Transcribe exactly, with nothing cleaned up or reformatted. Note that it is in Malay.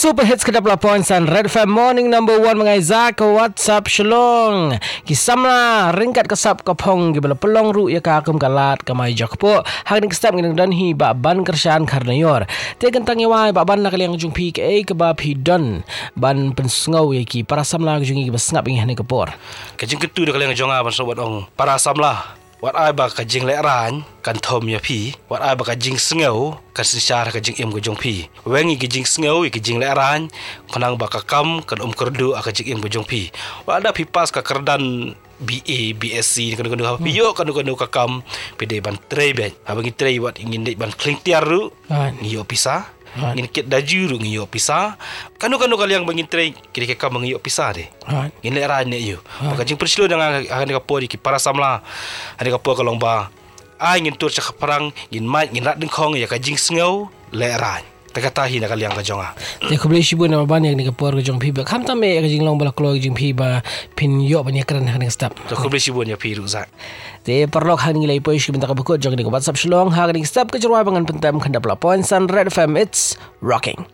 Super Hits kedap laporan San Red F M Morning Number One mengaizak ke WhatsApp Shalong Kisamla ringkat kesap kapong gibala pelong ru ya kakum kalat kamay jakpo hagning kesap nginang danhi ba ban kersyaan karnayor te gentang yawai ba ban nakaliang jung pi ke ke ba pi don ban pensngau ya ki para samla jung gi basngap ing hane kapor kajing ketu de kaliang jonga ban sobat ong para samla wat ai ba kajing le ran kan thom ya pi wat ai ba kajing sngau kan sinsyar kajing im gojong pi wengi kajing sngau kajing le ran kanang ba kakam kan um kerdu kajing im gojong pi wat ada pi pas ka kerdan B A, B S C kan kan apa yo kan kan kakam pede ban trei ben abangi trei wat ingin dek ban kling tiar ru ni yo pisah ingin kit daju ru ngi yo pisah kanu kanu kaliang bangin trei kiri ke kam ngi yo pisah de ingin le ran ne yo pakajing persilo dengan akan kapo di para samla ada kapo kalong ba ai ingin tur cak perang ingin mai ingin rat dengkong ya kajing sengau le ran takatahi nak kaliang kajonga te ko bleshi bu na ban yang ni kapor kajong pi ba kham ta me kajing long bala klo kajing pi ba pin yo ban yakran han stap to ko bleshi bu nya pi ru za te perlok han ngi lay poish ki bentak bakut jong ni WhatsApp shlong ha kajing stap ke jurwa bangan pentam khandap lapon San Red F M. It's rocking.